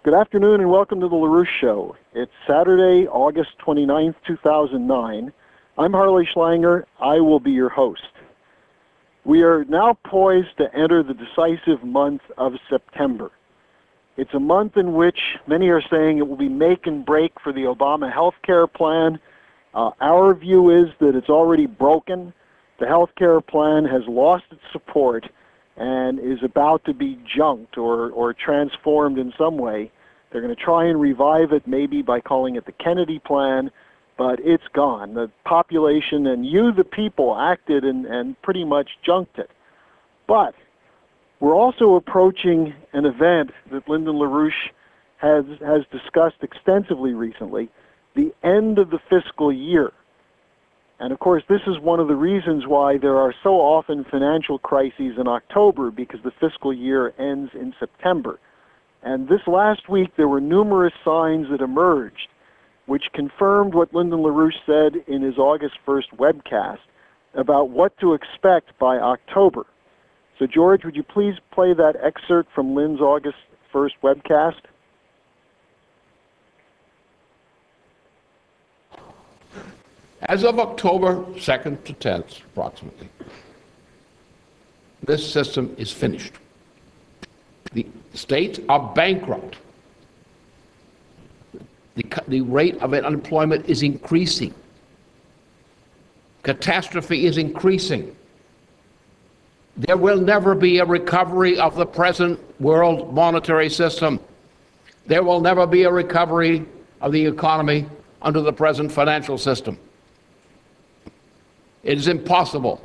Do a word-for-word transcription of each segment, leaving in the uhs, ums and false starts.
Good afternoon and welcome to the LaRouche Show. It's Saturday, August twenty-ninth, two thousand nine. I'm Harley Schlanger. I will be your host. We are now poised to enter the decisive month of September. It's a month in which many are saying it will be make and break for the Obama health care plan. Uh, our view is that it's already broken. The health care plan has lost its support and is about to be junked or, or transformed in some way. They're going to try and revive it maybe by calling it the Kennedy plan, but it's gone. The population and you, the people, acted and, and pretty much junked it. But we're also approaching an event that Lyndon LaRouche has, has discussed extensively recently, the end of the fiscal year. And of course, this is one of the reasons why there are so often financial crises in October, because the fiscal year ends in September. And this last week, there were numerous signs that emerged, which confirmed what Lyndon LaRouche said in his August first webcast about what to expect by October. So George, would you please play that excerpt from Lynn's August first webcast? As of October second to tenth, approximately, this system is finished. The states are bankrupt. The, the rate of unemployment is increasing. Catastrophe is increasing. There will never be a recovery of the present world monetary system. There will never be a recovery of the economy under the present financial system. It is impossible.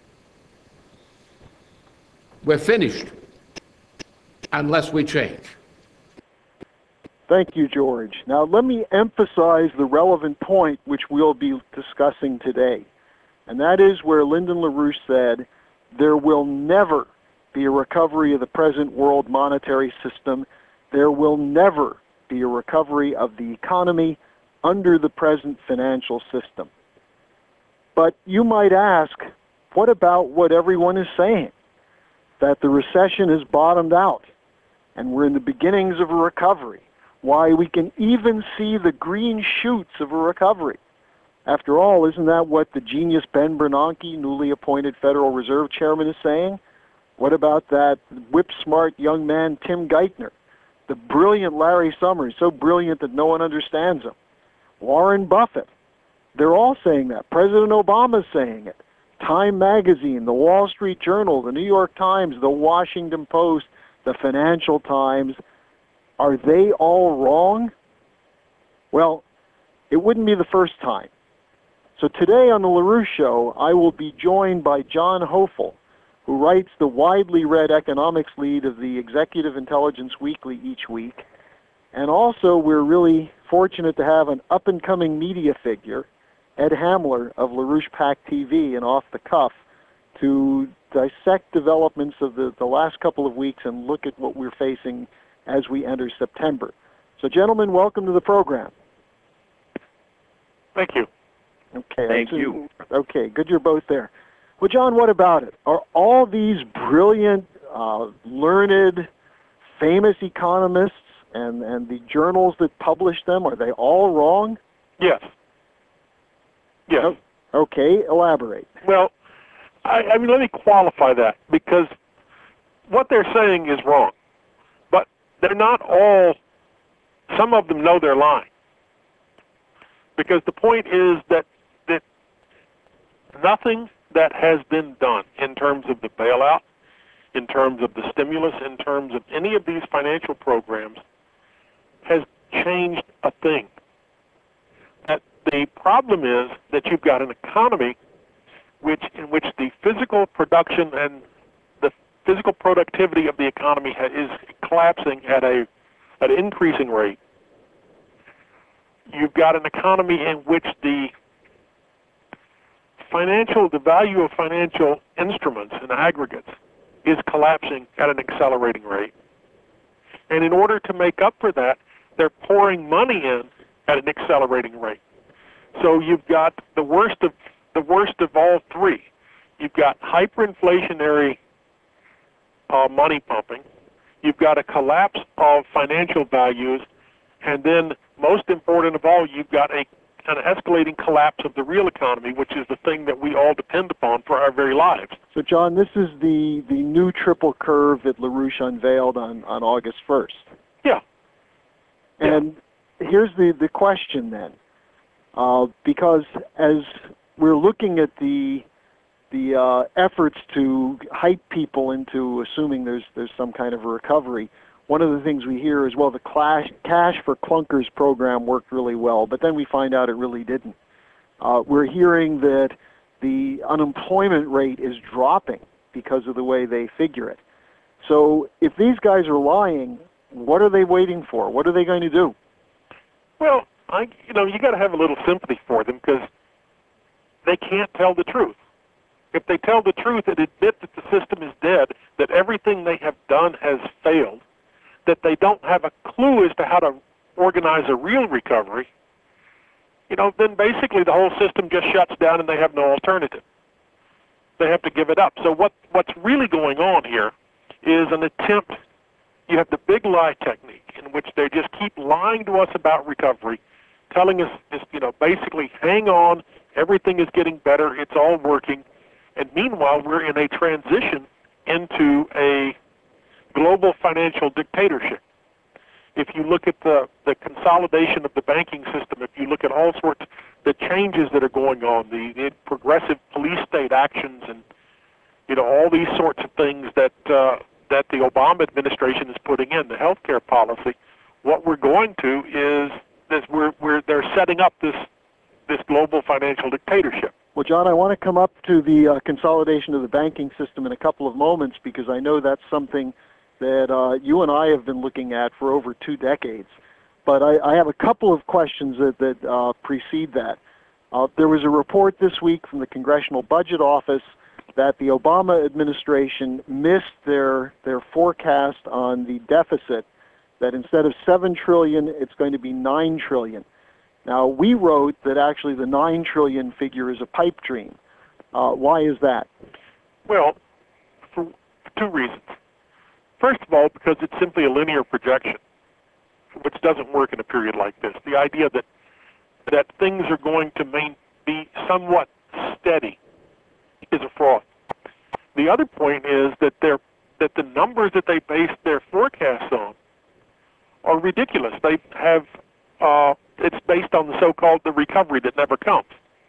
We're finished unless we change. Thank you, George. Now let me emphasize the relevant point which we'll be discussing today, and that is where Lyndon LaRouche said there will never be a recovery of the present world monetary system. There will never be a recovery of the economy under the present financial system. But you might ask, what about what everyone is saying? That the recession has bottomed out and we're in the beginnings of a recovery. Why, we can even see the green shoots of a recovery. After all, isn't that what the genius Ben Bernanke, newly appointed Federal Reserve Chairman, is saying? What about that whip-smart young man Tim Geithner? The brilliant Larry Summers, so brilliant that no one understands him. Warren Buffett. They're all saying that. President Obama's saying it. Time Magazine, the Wall Street Journal, the New York Times, the Washington Post, the Financial Times. Are they all wrong? Well, it wouldn't be the first time. So today on the LaRouche Show, I will be joined by John Hoefel, who writes the widely read economics lead of the Executive Intelligence Weekly each week. And also, we're really fortunate to have an up-and-coming media figure, Ed Hamler of LaRouche Pac T V and Off the Cuff, to dissect developments of the, the last couple of weeks and look at what we're facing as we enter September. So, gentlemen, welcome to the program. Thank you. Okay. Thank you. Okay, good you're both there. Well, John, what about it? Are all these brilliant, uh, learned, famous economists and, and the journals that publish them, are they all wrong? Yes. Yes. Oh, okay, elaborate. Well, I, I mean, let me qualify that, because what they're saying is wrong. But they're not all, some of them know they're lying. Because the point is that, that nothing that has been done in terms of the bailout, in terms of the stimulus, in terms of any of these financial programs has changed a thing. That the problem is that you've got an economy which, in which the physical production and the physical productivity of the economy ha is collapsing at a at an increasing rate. You've got an economy in which the financial, the value of financial instruments and aggregates is collapsing at an accelerating rate. And in order to make up for that, they're pouring money in at an accelerating rate. So you've got the worst of the worst of all three. You've got hyperinflationary uh, money pumping. you've got a collapse of financial values, and then most important of all, you've got a an escalating collapse of the real economy, which is the thing that we all depend upon for our very lives. So, John, this is the, the new triple curve that LaRouche unveiled on, on August first. Yeah. And yeah. here's the, the question then. Uh, because as we're looking at the the uh, efforts to hype people into assuming there's there's some kind of a recovery, one of the things we hear is, well, the clash, Cash for Clunkers program worked really well, but then we find out it really didn't. Uh, we're hearing that the unemployment rate is dropping because of the way they figure it. So if these guys are lying, what are they waiting for? What are they going to do? Well, I, you know, you got to have a little sympathy for them because they can't tell the truth. If they tell the truth and admit that the system is dead, that everything they have done has failed, that they don't have a clue as to how to organize a real recovery, you know, then basically the whole system just shuts down and they have no alternative. They have to give it up. So what, what's really going on here is an attempt. You have the big lie technique in which they just keep lying to us about recovery, telling us, just, you know, basically hang on, everything is getting better, it's all working, and meanwhile we're in a transition into a global financial dictatorship. If you look at the, the consolidation of the banking system, if you look at all sorts, the changes that are going on, the, the progressive police state actions, and you know all these sorts of things that uh, that the Obama administration is putting in, the healthcare policy, what we're going to is is we're we're they're setting up this this global financial dictatorship. Well, John, I want to come up to the uh, consolidation of the banking system in a couple of moments because I know that's something that uh, you and I have been looking at for over two decades. But I, I have a couple of questions that, that uh, precede that. Uh, there was a report this week from the Congressional Budget Office that the Obama administration missed their, their forecast on the deficit, that instead of seven trillion dollars, it's going to be nine trillion dollars. Now, we wrote that actually the nine trillion dollars figure is a pipe dream. Uh, why is that? Well, for two reasons. First of all, because it's simply a linear projection, which doesn't work in a period like this. The idea that that things are going to main, be somewhat steady is a fraud. The other point is that they're, that the numbers that they base their forecasts on are ridiculous. They have uh, it's based on the so-called the recovery that never comes.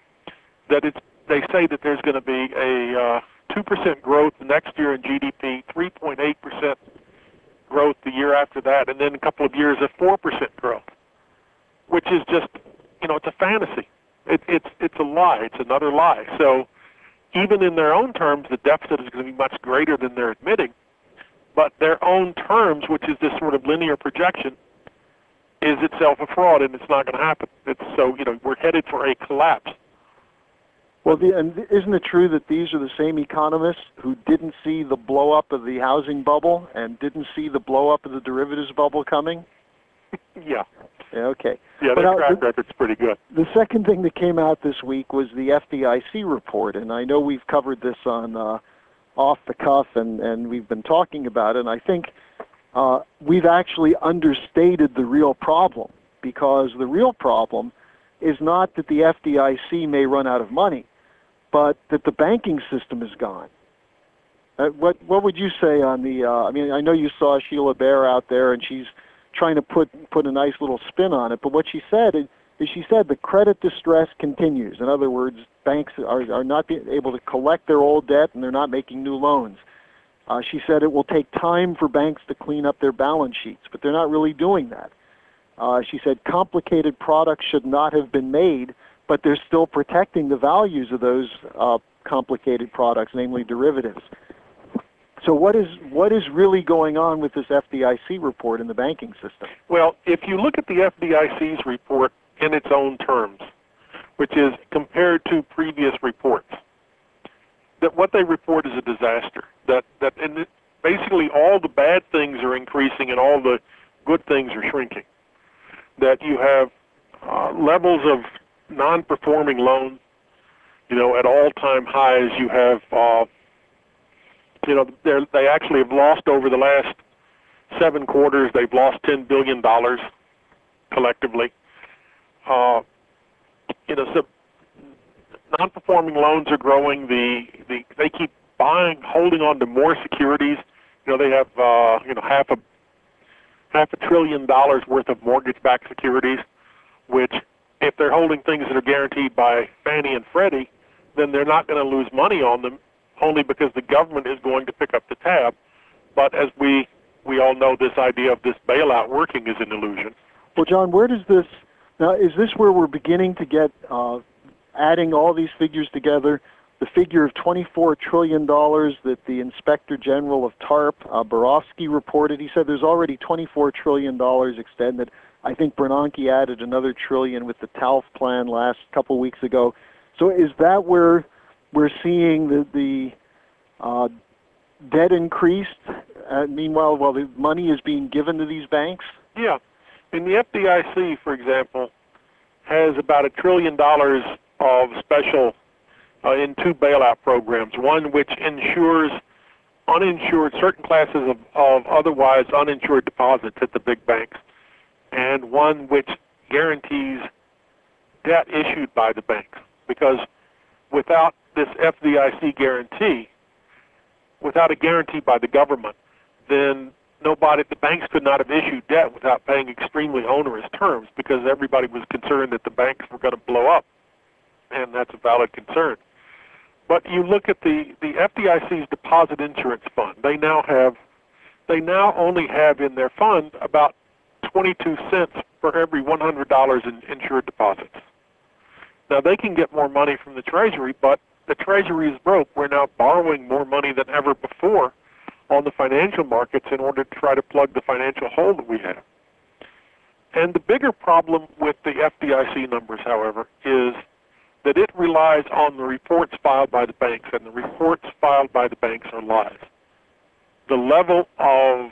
That it's they say that there's going to be a uh, two percent growth next year in G D P, three point eight percent growth the year after that, and then a couple of years of four percent growth, which is just, you know, it's a fantasy. It, it's it's a lie. It's another lie. So even in their own terms, the deficit is going to be much greater than they're admitting. But their own terms, which is this sort of linear projection, is itself a fraud, and it's not going to happen. It's so, you know, we're headed for a collapse. Well, the, and isn't it true that these are the same economists who didn't see the blow-up of the housing bubble and didn't see the blow-up of the derivatives bubble coming? Yeah. Yeah, okay. Yeah, their track record's pretty good. The second thing that came out this week was the F D I C report, and I know we've covered this on uh, Off the Cuff, and, and we've been talking about it, and I think uh, we've actually understated the real problem, because the real problem is not that the F D I C may run out of money, but that the banking system is gone. Uh, what what would you say on the, uh, I mean, I know you saw Sheila Bair out there, and she's trying to put put a nice little spin on it, but what she said is, is she said the credit distress continues. In other words, banks are, are not being able to collect their old debt, and they're not making new loans. Uh, she said it will take time for banks to clean up their balance sheets, but they're not really doing that. Uh, she said complicated products should not have been made, but they're still protecting the values of those uh, complicated products, namely derivatives. So what is what is really going on with this F D I C report in the banking system? Well, if you look at the F D I C's report in its own terms, which is compared to previous reports, that what they report is a disaster. That that and basically all the bad things are increasing and all the good things are shrinking. That you have uh, levels of non-performing loans, you know, at all-time highs. You have, uh, you know, they actually have lost over the last seven quarters, they've lost ten billion dollars collectively. Uh, you know, so non-performing loans are growing. The, the they keep buying, holding on to more securities. You know, they have uh, you know half a half a trillion dollars worth of mortgage-backed securities, which, if they're holding things that are guaranteed by Fannie and Freddie, then they're not going to lose money on them, only because the government is going to pick up the tab. But as we we all know, this idea of this bailout working is an illusion. Well, John, where does this now? Is this where we're beginning to get uh, adding all these figures together? The figure of twenty-four trillion dollars that the Inspector General of TARP, uh, Borofsky, reported. He said there's already twenty-four trillion dollars extended. I think Bernanke added another trillion with the TALF plan last couple weeks ago. So is that where we're seeing the, the uh, debt increased? Uh, meanwhile, while the money is being given to these banks? Yeah. And the F D I C, for example, has about a trillion dollars of special Uh, in two bailout programs, one which insures uninsured, certain classes of, of otherwise uninsured deposits at the big banks, and one which guarantees debt issued by the banks. Because without this F D I C guarantee, without a guarantee by the government, then nobody, the banks could not have issued debt without paying extremely onerous terms, because everybody was concerned that the banks were going to blow up, and that's a valid concern. But you look at the, the F D I C's Deposit Insurance Fund. They now have, they now only have in their fund about twenty-two cents for every one hundred dollars in insured deposits. Now they can get more money from the Treasury, but the Treasury is broke. We're now borrowing more money than ever before on the financial markets in order to try to plug the financial hole that we have. And the bigger problem with the F D I C numbers, however, is that it relies on the reports filed by the banks, and the reports filed by the banks are lies. The level of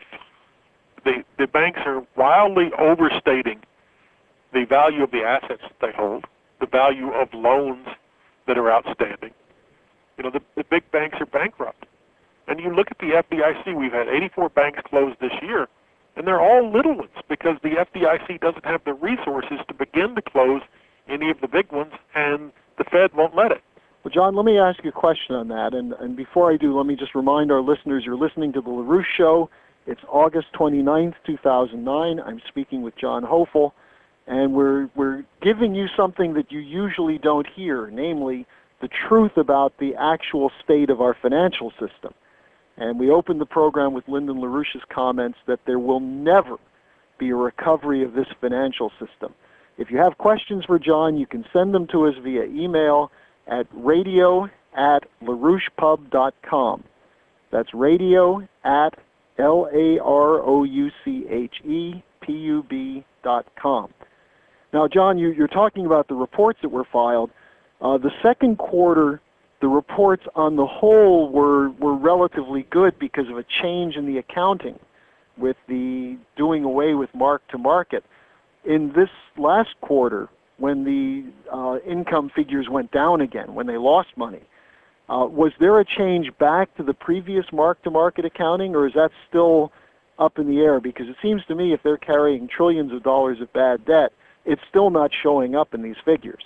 the, the banks are wildly overstating the value of the assets that they hold, the value of loans that are outstanding. You know, the, the big banks are bankrupt. And you look at the F D I C, we've had eighty-four banks closed this year, and they're all little ones because the F D I C doesn't have the resources to begin to close any of the big ones, and the Fed won't let it. Well, John, let me ask you a question on that. And, and before I do, let me just remind our listeners you're listening to The LaRouche Show. It's August twenty-ninth, two thousand nine. I'm speaking with John Hofel, and we're, we're giving you something that you usually don't hear, namely the truth about the actual state of our financial system. And we opened the program with Lyndon LaRouche's comments that there will never be a recovery of this financial system. If you have questions for John, you can send them to us via email at radio at larouchepub dot com. That's radio at L A R O U C H E P U B dot com. Now, John, you, you're talking about the reports that were filed. Uh, the second quarter, the reports on the whole were, were relatively good because of a change in the accounting with the doing away with mark-to-market. In this last quarter, when the uh, income figures went down again, when they lost money, uh, was there a change back to the previous mark-to-market accounting, or is that still up in the air? Because it seems to me if they're carrying trillions of dollars of bad debt, it's still not showing up in these figures.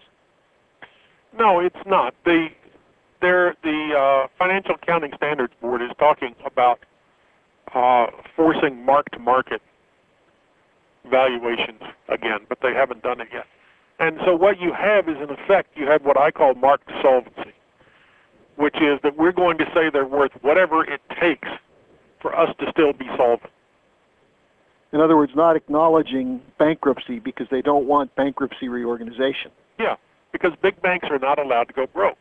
No, it's not. The, the uh, Financial Accounting Standards Board is talking about uh, forcing mark-to-market valuations again, but they haven't done it yet. And so what you have is, in effect, you have what I call marked solvency, which is that we're going to say they're worth whatever it takes for us to still be solvent. In other words, not acknowledging bankruptcy because they don't want bankruptcy reorganization. Yeah, because big banks are not allowed to go broke.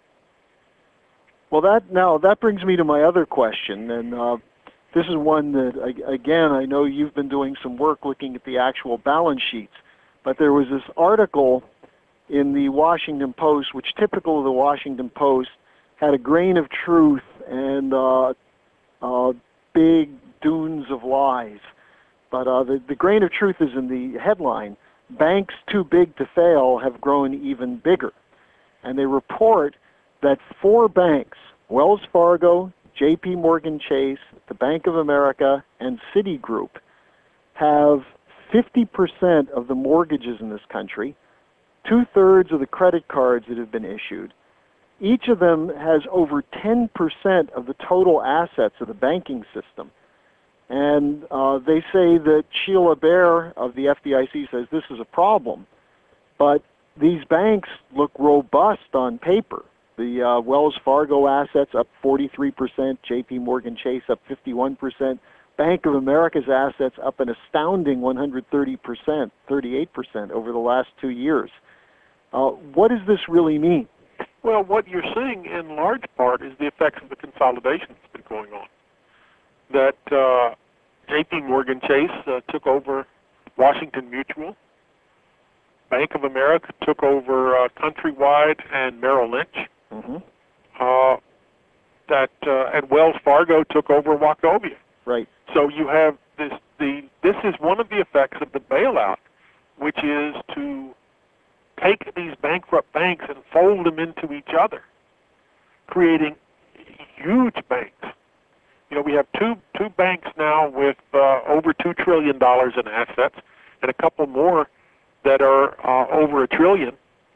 Well, that now that brings me to my other question, and uh, this is one that, again, I know you've been doing some work looking at the actual balance sheets, but there was this article in the Washington Post, which, typical of the Washington Post, had a grain of truth and uh, uh, big dunes of lies. But uh, the, the grain of truth is in the headline, "Banks Too Big to Fail Have Grown Even Bigger." And they report that four banks, Wells Fargo, J P Morgan Chase, the Bank of America, and Citigroup have fifty percent of the mortgages in this country, two-thirds of the credit cards that have been issued. Each of them has over ten percent of the total assets of the banking system. And uh, they say that Sheila Bair of the F D I C says this is a problem. But these banks look robust on paper. The uh, Wells Fargo assets up forty-three percent, J P Morgan Chase up fifty-one percent, Bank of America's assets up an astounding one hundred thirty percent, thirty-eight percent over the last two years. Uh, what does this really mean? Well, what you're seeing in large part is the effects of the consolidation that's been going on. That uh, J P Morgan Chase uh, took over Washington Mutual. Bank of America took over uh, Countrywide and Merrill Lynch. Mm-hmm. Uh, that uh, and Wells Fargo took over Wachovia. Right. So you have this. The this is one of the effects of the bailout, which is to take these bankrupt banks and fold them into each other, creating huge banks. You know, we have two two banks now with uh, over two trillion dollars in assets, and a couple more that are uh, over a trillion.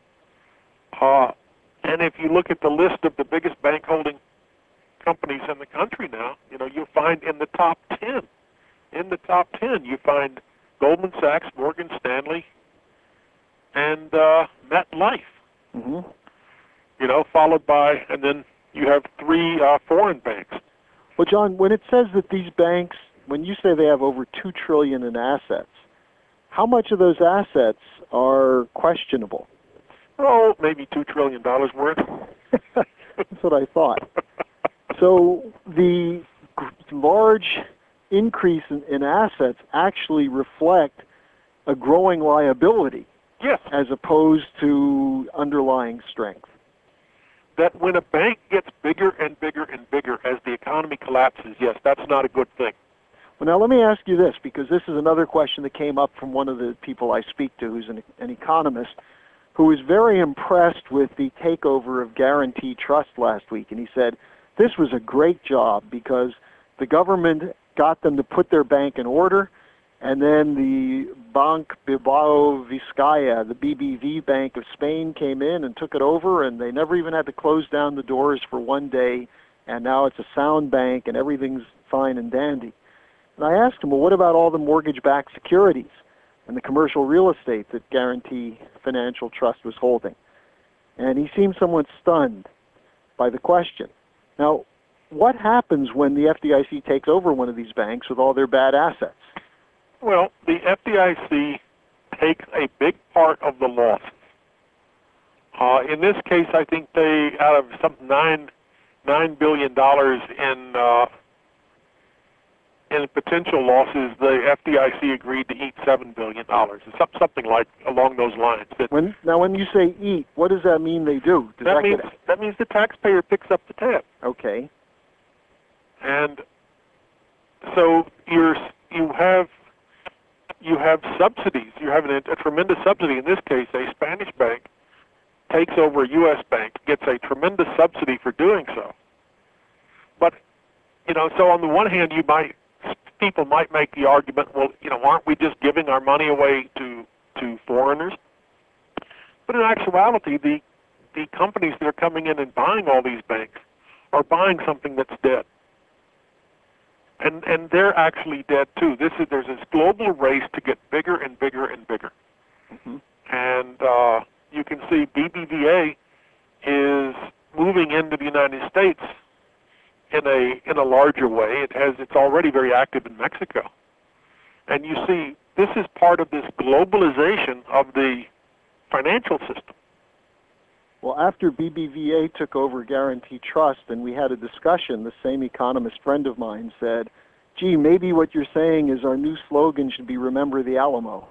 Uh, and if you look at the list of the biggest bank holding companies in the country now, you know, you'll find in the top ten, in the top ten, you find Goldman Sachs, Morgan Stanley, and uh, MetLife. Mm-hmm. You know, followed by, and then you have three uh, foreign banks. Well, John, when it says that these banks, when you say they have over two trillion dollars in assets, how much of those assets are questionable? Oh, maybe two trillion dollars worth. That's what I thought. So the large increase in, in assets actually reflect a growing liability. Yes. As opposed to underlying strength. That when a bank gets bigger and bigger and bigger as the economy collapses, yes, that's not a good thing. Well, now let me ask you this, because this is another question that came up from one of the people I speak to, who's an, an economist, who was very impressed with the takeover of Guaranty Trust last week. And he said, this was a great job because the government got them to put their bank in order, and then the Banc Bilbao Vizcaya, the B B V Bank of Spain, came in and took it over, and they never even had to close down the doors for one day, and now it's a sound bank, and everything's fine and dandy. And I asked him, well, what about all the mortgage-backed securities and the commercial real estate that Guaranty Financial Trust was holding? And he seemed somewhat stunned by the question. Now, what happens when the F D I C takes over one of these banks with all their bad assets? Well, the F D I C takes a big part of the losses. Uh, in this case, I think they, out of some nine nine billion dollars in uh, in potential losses, the F D I C agreed to eat seven billion dollars. Something like along those lines. That when now, when you say eat, what does that mean they do? Does that, that means get that means the taxpayer picks up the tab. Okay. And so you're you have. You have subsidies. You have a, a tremendous subsidy. In this case, a Spanish bank takes over a U S bank, gets a tremendous subsidy for doing so. But, you know, so on the one hand, you might people might make the argument, well, you know, aren't we just giving our money away to to foreigners? But in actuality, the the companies that are coming in and buying all these banks are buying something that's dead. And and they're actually dead too. This is there's this global race to get bigger and bigger and bigger. Mm-hmm. And uh, you can see B B V A is moving into the United States in a in a larger way. It has it's already very active in Mexico. And you see this is part of this globalization of the financial system. Well, after B B V A took over Guaranty Trust and we had a discussion, the same economist friend of mine said, gee, maybe what you're saying is our new slogan should be Remember the Alamo.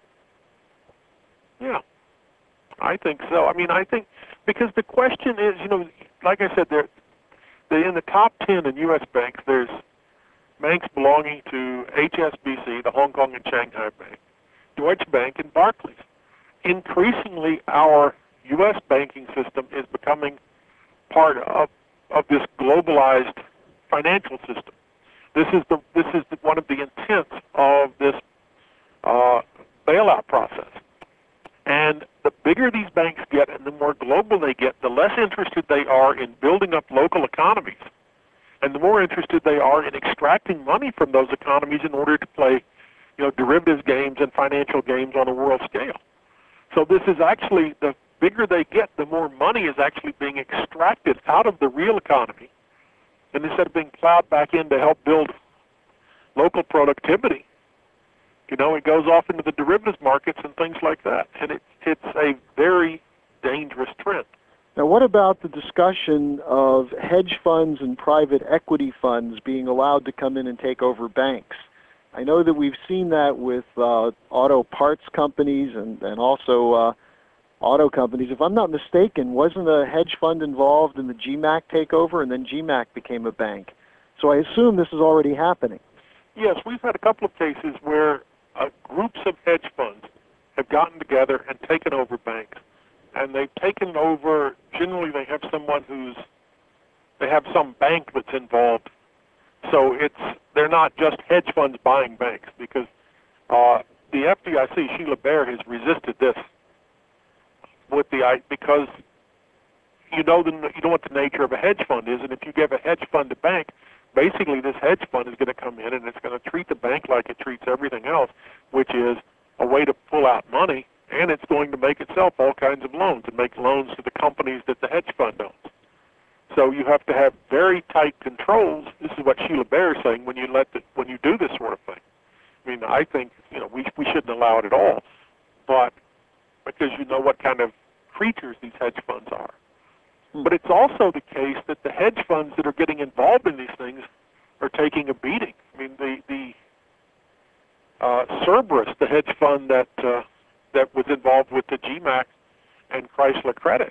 Yeah, I think so. I mean, I think, because the question is, you know, like I said, they're, they're in the top ten in U S banks, there's banks belonging to H S B C, the Hong Kong and Shanghai Bank, Deutsche Bank, and Barclays. Increasingly, our U S banking system is becoming part of, of this globalized financial system. This is the this is the, one of the intents of this uh, bailout process. And the bigger these banks get and the more global they get, the less interested they are in building up local economies, and the more interested they are in extracting money from those economies in order to play, you know, derivatives games and financial games on a world scale. So this is actually, the bigger they get, the more money is actually being extracted out of the real economy, and instead of being plowed back in to help build local productivity, you know, it goes off into the derivatives markets and things like that. And it, it's a very dangerous trend. Now, what about the discussion of hedge funds and private equity funds being allowed to come in and take over banks? I know that we've seen that with uh, auto parts companies and, and also uh, auto companies. If I'm not mistaken, wasn't a hedge fund involved in the G MAC takeover, and then G MAC became a bank? So I assume this is already happening. Yes, we've had a couple of cases where uh, groups of hedge funds have gotten together and taken over banks. And they've taken over, generally they have someone who's, they have some bank that's involved. So it's, they're not just hedge funds buying banks, because uh, the F D I C, Sheila Bair, has resisted this with the, because you know, the, you know what the nature of a hedge fund is, and if you give a hedge fund a bank, basically this hedge fund is going to come in and it's going to treat the bank like it treats everything else, which is a way to pull out money, and it's going to make itself all kinds of loans and make loans to the companies that the hedge fund owns. So you have to have very tight controls. This is what Sheila Bair is saying when you let the, when you do this sort of thing. I mean, I think, you know, we we shouldn't allow it at all, but because you know what kind of creatures these hedge funds are. But it's also the case that the hedge funds that are getting involved in these things are taking a beating. I mean, the the uh, Cerberus, the hedge fund that uh, that was involved with the G MAC and Chrysler Credit,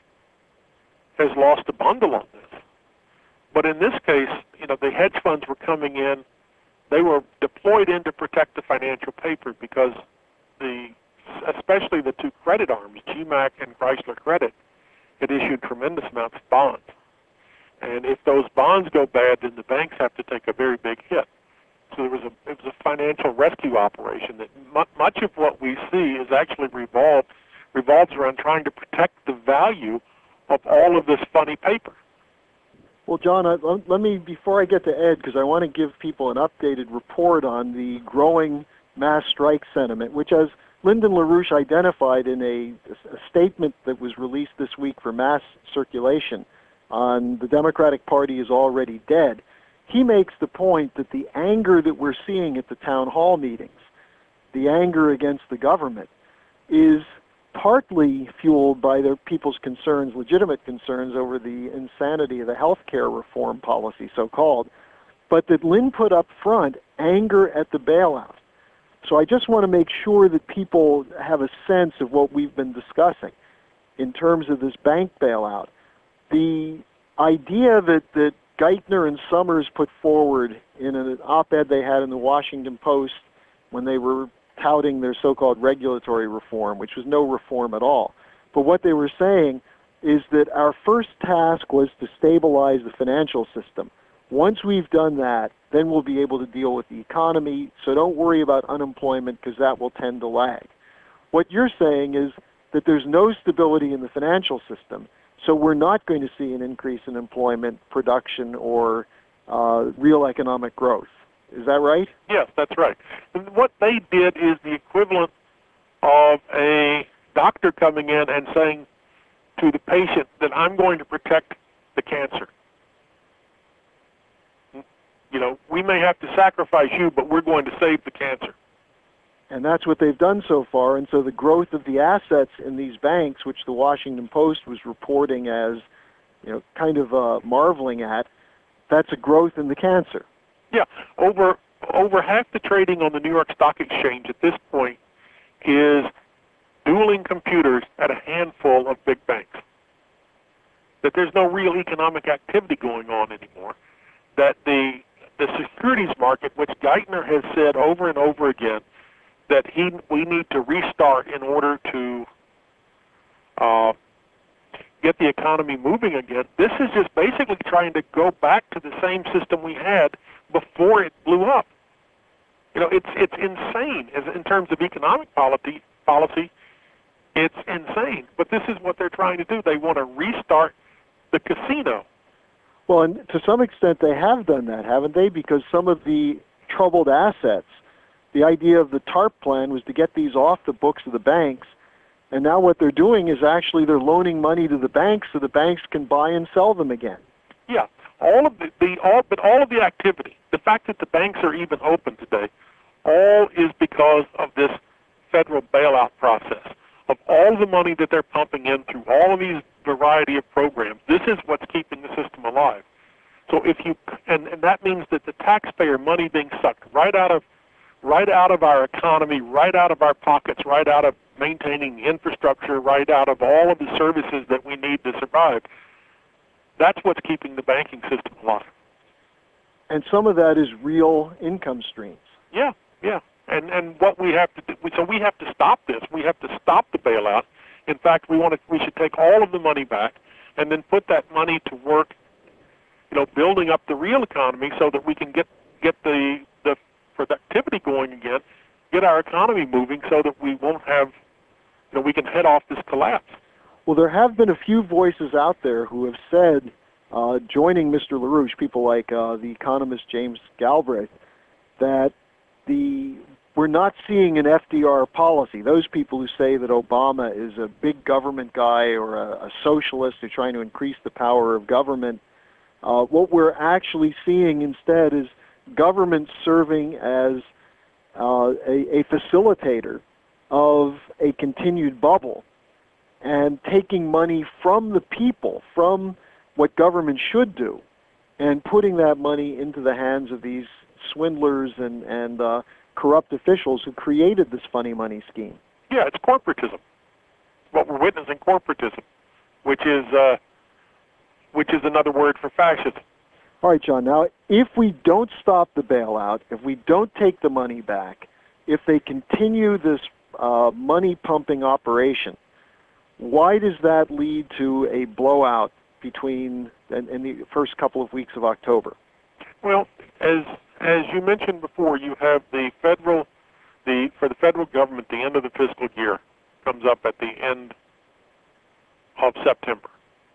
has lost a bundle on this. But in this case, you know, the hedge funds were coming in; they were deployed in to protect the financial paper, because the especially the two credit arms, G MAC and Chrysler Credit, had issued tremendous amounts of bonds. And if those bonds go bad, then the banks have to take a very big hit. So there was a, it was a financial rescue operation that mu much of what we see is actually revolved, revolves around trying to protect the value of all of this funny paper. Well, John, I, let me, before I get to Ed, because I want to give people an updated report on the growing mass strike sentiment, which, as Lyndon LaRouche identified in a, a statement that was released this week for mass circulation on the Democratic Party is already dead, he makes the point that the anger that we're seeing at the town hall meetings, the anger against the government, is partly fueled by their people's concerns, legitimate concerns over the insanity of the health care reform policy, so-called, but that Lynn put up front anger at the bailout. So I just want to make sure that people have a sense of what we've been discussing in terms of this bank bailout. The idea that, that Geithner and Summers put forward in an op-ed they had in the Washington Post when they were touting their so-called regulatory reform, which was no reform at all. But what they were saying is that our first task was to stabilize the financial system. Once we've done that, then we'll be able to deal with the economy, so don't worry about unemployment because that will tend to lag. What you're saying is that there's no stability in the financial system, so we're not going to see an increase in employment, production, or uh, real economic growth. Is that right? Yes, that's right. And what they did is the equivalent of a doctor coming in and saying to the patient that I'm going to protect the cancer. You know, we may have to sacrifice you, but we're going to save the cancer. And that's what they've done so far. And so the growth of the assets in these banks, which the Washington Post was reporting as, you know, kind of uh, marveling at, that's a growth in the cancer. Yeah, over over half the trading on the New York Stock Exchange at this point is dueling computers at a handful of big banks. That there's no real economic activity going on anymore. That the the securities market, which Geithner has said over and over again, that he we need to restart in order to uh, get the economy moving again. This is just basically trying to go back to the same system we had before it blew up. You know, it's it's insane as in terms of economic policy. Policy, it's insane. But this is what they're trying to do. They want to restart the casino. Well, and to some extent they have done that, haven't they? Because some of the troubled assets, the idea of the TARP plan was to get these off the books of the banks, and now what they're doing is actually they're loaning money to the banks so the banks can buy and sell them again. Yeah, all of the, the all, but all of the activity, the fact that the banks are even open today, all is because of this federal bailout process, of all the money that they're pumping in through all of these variety of programs. This is what's keeping the system alive. So if you, and, and that means that the taxpayer money being sucked right out of, right out of our economy, right out of our pockets, right out of maintaining the infrastructure, right out of all of the services that we need to survive. That's what's keeping the banking system alive. And some of that is real income streams. Yeah, yeah. And and what we have to do, so we have to stop this. We have to stop the bailout. In fact, we want to, we should take all of the money back and then put that money to work, you know, building up the real economy so that we can get get the the productivity going again, get our economy moving so that we won't have, you know, we can head off this collapse. Well, there have been a few voices out there who have said, uh, joining Mister LaRouche, people like uh, the economist James Galbraith, that the we're not seeing an F D R policy. Those people who say that Obama is a big government guy or a, a socialist who's trying to increase the power of government, uh, what we're actually seeing instead is government serving as uh, a, a facilitator of a continued bubble and taking money from the people, from what government should do, and putting that money into the hands of these swindlers and, and uh, corrupt officials who created this funny money scheme. Yeah, it's corporatism. What we're witnessing, corporatism, which is uh, which is another word for fascism. All right, John. Now, if we don't stop the bailout, if we don't take the money back, if they continue this uh, money pumping operation, why does that lead to a blowout between in, in the first couple of weeks of October? Well, as as you mentioned before, you have the federal, the for the federal government, the end of the fiscal year comes up at the end of September,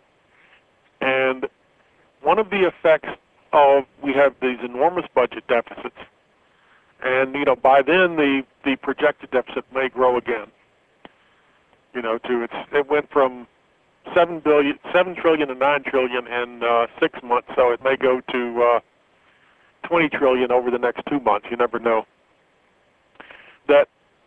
and one of the effects of we have these enormous budget deficits, and you know by then the the projected deficit may grow again. You know, to it's it went from seven billion, seven trillion to nine trillion in uh, six months, so it may go to uh, twenty trillion over the next two months. You never know. That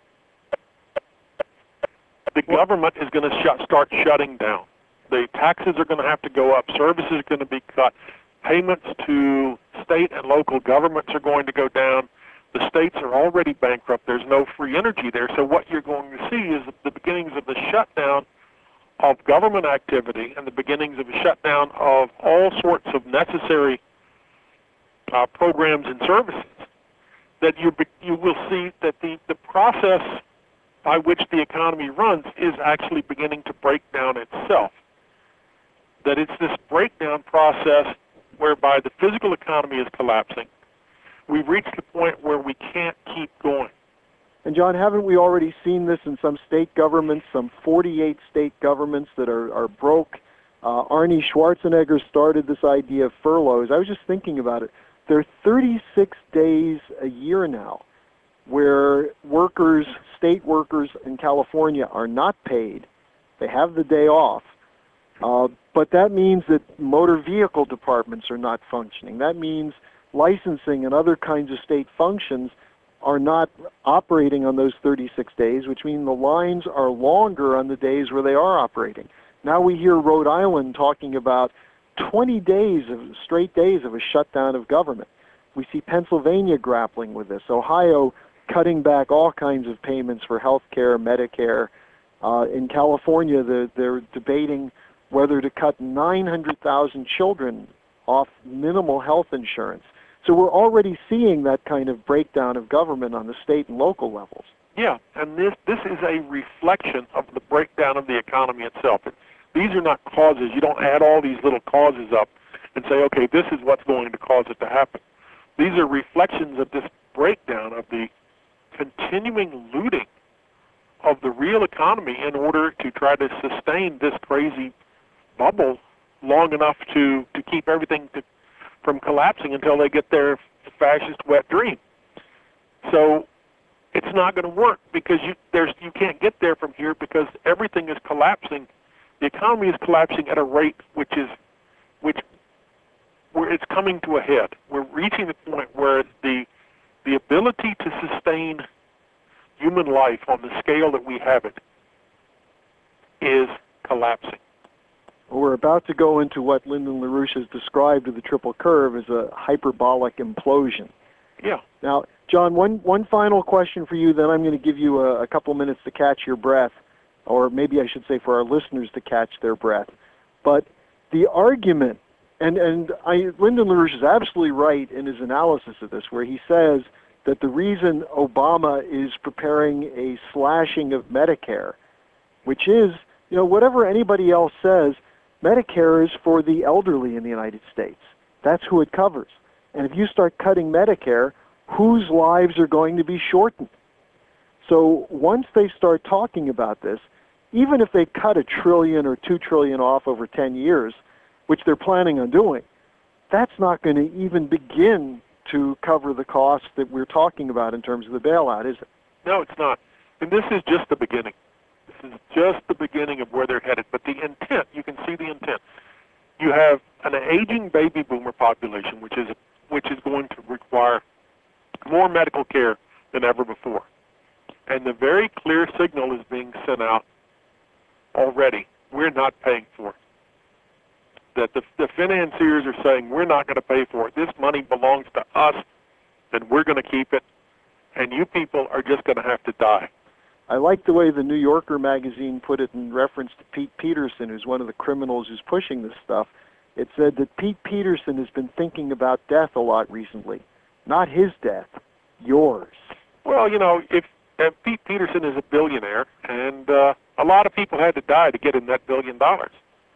the government is going to shut, start shutting down. The taxes are going to have to go up. Services are going to be cut. Payments to state and local governments are going to go down. The states are already bankrupt. There's no free energy there. So what you're going to see is the beginnings of the shutdown of government activity and the beginnings of a shutdown of all sorts of necessary uh, programs and services. That you you will see that the, the process by which the economy runs is actually beginning to break down itself. That it's this breakdown process whereby the physical economy is collapsing. We've reached the point where we can't keep going. And John, haven't we already seen this in some state governments, some forty-eight state governments that are, are broke? Uh, Arnie Schwarzenegger started this idea of furloughs. I was just thinking about it. There are thirty-six days a year now where workers, state workers in California are not paid. They have the day off. Uh, but that means that motor vehicle departments are not functioning. That means licensing and other kinds of state functions are not operating on those thirty-six days, which means the lines are longer on the days where they are operating. Now we hear Rhode Island talking about twenty days of straight days of a shutdown of government. We see Pennsylvania grappling with this. Ohio cutting back all kinds of payments for health care, Medicare. Uh, in California, the, they're debating whether to cut nine hundred thousand children off minimal health insurance. So we're already seeing that kind of breakdown of government on the state and local levels. Yeah, and this this is a reflection of the breakdown of the economy itself. It, These are not causes. You don't add all these little causes up and say, okay, this is what's going to cause it to happen. These are reflections of this breakdown of the continuing looting of the real economy in order to try to sustain this crazy bubble long enough to, to keep everything to, from collapsing until they get their fascist wet dream. So it's not going to work because you, there's, you can't get there from here because everything is collapsing. The economy is collapsing at a rate which is, which, where it's coming to a head. We're reaching the point where the, the ability to sustain human life on the scale that we have it is collapsing. Well, we're about to go into what Lyndon LaRouche has described as the triple curve as a hyperbolic implosion. Yeah. Now, John, one, one final question for you, then I'm going to give you a, a couple minutes to catch your breath, or maybe I should say for our listeners to catch their breath. But the argument, and, and I, Lyndon LaRouche is absolutely right in his analysis of this, where he says that the reason Obama is preparing a slashing of Medicare, which is, you know, whatever anybody else says, Medicare is for the elderly in the United States. That's who it covers. And if you start cutting Medicare, whose lives are going to be shortened? So once they start talking about this, even if they cut a trillion or two trillion off over ten years, which they're planning on doing, that's not going to even begin to cover the costs that we're talking about in terms of the bailout, is it? No, it's not. And this is just the beginning. This is just the beginning of where they're headed. But the intent, you can see the intent. You have an aging baby boomer population, which is which is going to require more medical care than ever before. And the very clear signal is being sent out already. We're not paying for it. That the, the financiers are saying, we're not going to pay for it. This money belongs to us, and we're going to keep it, and you people are just going to have to die. I like the way the New Yorker magazine put it in reference to Pete Peterson, who's one of the criminals who's pushing this stuff. It said that Pete Peterson has been thinking about death a lot recently. Not his death, yours. Well, you know, if, if Pete Peterson is a billionaire, and uh, a lot of people had to die to get him that billion dollars.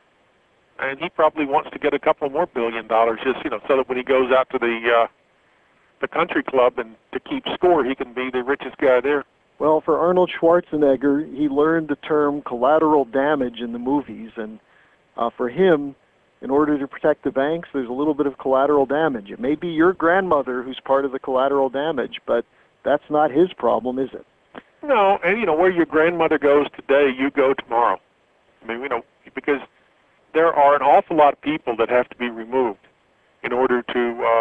And he probably wants to get a couple more billion dollars just, you know, so that when he goes out to the uh, the country club and to keep score, he can be the richest guy there. Well, for Arnold Schwarzenegger, he learned the term collateral damage in the movies, and uh, for him, in order to protect the banks, there's a little bit of collateral damage. It may be your grandmother who's part of the collateral damage, but that's not his problem, is it? No, and you know, where your grandmother goes today, you go tomorrow. I mean, you know, because there are an awful lot of people that have to be removed in order to, uh,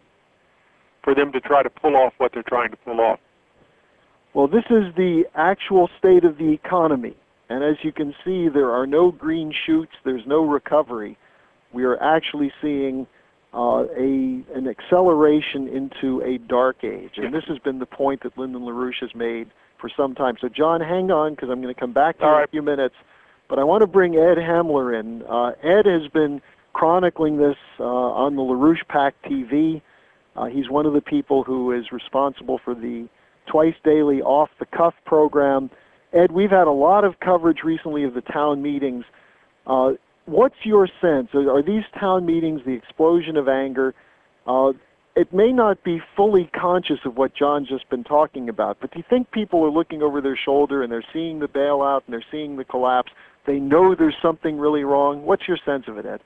for them to try to pull off what they're trying to pull off. Well, this is the actual state of the economy. And as you can see, there are no green shoots, there's no recovery. We are actually seeing uh, a an acceleration into a dark age. And this has been the point that Lyndon LaRouche has made for some time. So, John, hang on, because I'm going to come back to you in a few minutes. But I want to bring Ed Hamler in. Uh, Ed has been chronicling this uh, on the LaRouche PAC T V. Uh, he's one of the people who is responsible for the twice daily off-the-cuff program. Ed, we've had a lot of coverage recently of the town meetings. Uh, what's your sense? Are, are these town meetings the explosion of anger? Uh, it may not be fully conscious of what John's just been talking about, but do you think people are looking over their shoulder and they're seeing the bailout and they're seeing the collapse? They know there's something really wrong. What's your sense of it, Ed?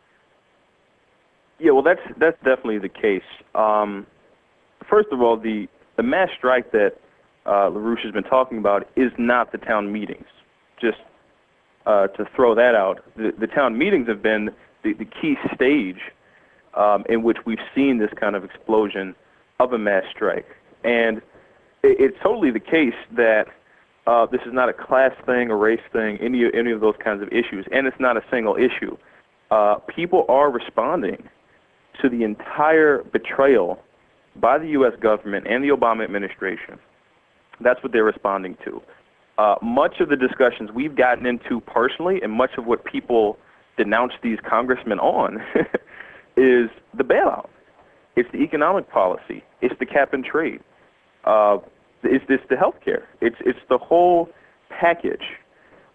Yeah, well, that's that's definitely the case. Um, first of all, the, the mass strike that uh, LaRouche has been talking about is not the town meetings. Just uh, to throw that out, the, the town meetings have been the, the key stage um, in which we've seen this kind of explosion of a mass strike. And it, it's totally the case that Uh, this is not a class thing, a race thing, any any of those kinds of issues, and it's not a single issue. Uh, people are responding to the entire betrayal by the U S government and the Obama administration. That's what they're responding to. Uh, much of the discussions we've gotten into personally, and much of what people denounce these congressmen on, is the bailout. It's the economic policy. It's the cap and trade. Uh, It's this the health care. It's it's the whole package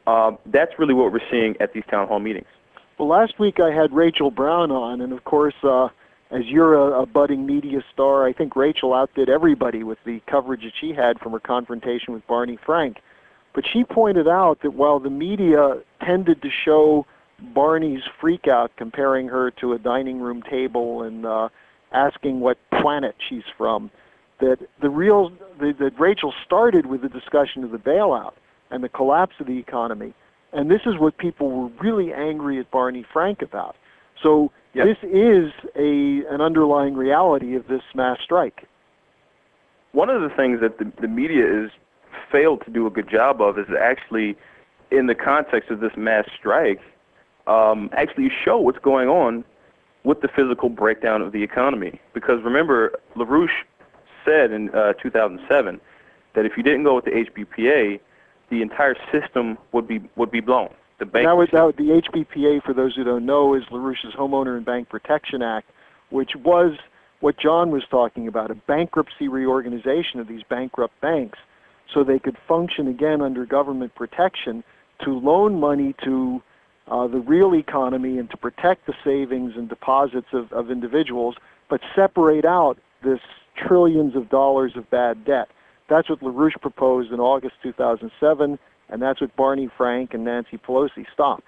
Uh, that's really what we're seeing at these town hall meetings. Well, last week I had Rachel Brown on, and of course, uh, as you're a, a budding media star, I think Rachel outdid everybody with the coverage that she had from her confrontation with Barney Frank. But she pointed out that while the media tended to show Barney's freak out, comparing her to a dining room table and uh, asking what planet she's from, that the real the, that Rachel started with the discussion of the bailout and the collapse of the economy, and this is what people were really angry at Barney Frank about. So yep. This is a an underlying reality of this mass strike. One of the things that the, the media is failed to do a good job of is actually, in the context of this mass strike, um, actually show what's going on with the physical breakdown of the economy. Because remember, LaRouche said in uh, two thousand seven that if you didn't go with the H B P A, the entire system would be would be blown. The bank that was, that was the H B P A, for those who don't know, is LaRouche's Homeowner and Bank Protection Act, which was what John was talking about, a bankruptcy reorganization of these bankrupt banks so they could function again under government protection to loan money to uh, the real economy and to protect the savings and deposits of, of individuals, but separate out this trillions of dollars of bad debt. That's what LaRouche proposed in August two thousand seven, and that's what Barney Frank and Nancy Pelosi stopped.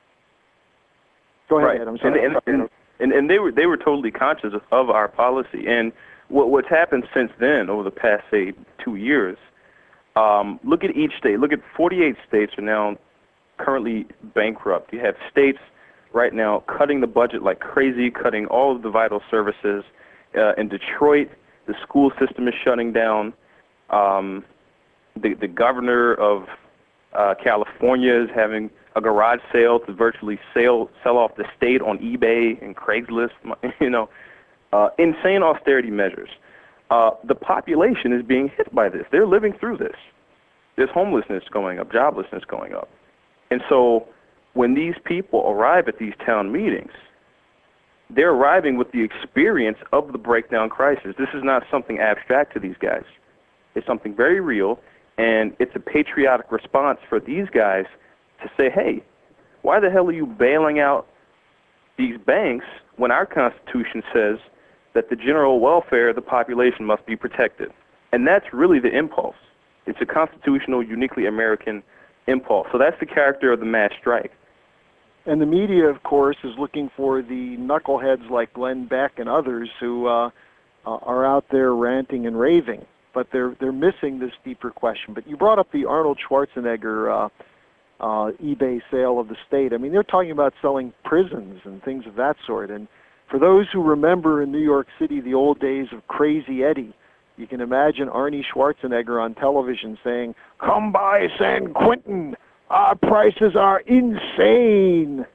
Go ahead, right. Ed, I'm sorry. And, and, and, and they were they were totally conscious of, of our policy. And what, what's happened since then, over the past, say, two years, um, look at each state. Look at forty-eight states are now currently bankrupt. You have states right now cutting the budget like crazy, cutting all of the vital services. Uh, in Detroit, the school system is shutting down. Um, the, the governor of uh, California is having a garage sale to virtually sell, sell off the state on eBay and Craigslist, you know, uh, insane austerity measures. Uh, the population is being hit by this. They're living through this. There's homelessness going up, joblessness going up. And so when these people arrive at these town meetings, they're arriving with the experience of the breakdown crisis. This is not something abstract to these guys. It's something very real, and it's a patriotic response for these guys to say, hey, why the hell are you bailing out these banks when our Constitution says that the general welfare of the population must be protected? And that's really the impulse. It's a constitutional, uniquely American impulse. So that's the character of the mass strike. And the media, of course, is looking for the knuckleheads like Glenn Beck and others who uh, uh, are out there ranting and raving. But they're they're missing this deeper question. But you brought up the Arnold Schwarzenegger uh, uh, eBay sale of the state. I mean, they're talking about selling prisons and things of that sort. And for those who remember in New York City the old days of Crazy Eddie, you can imagine Arnie Schwarzenegger on television saying, "Come by San Quentin. Our prices are insane."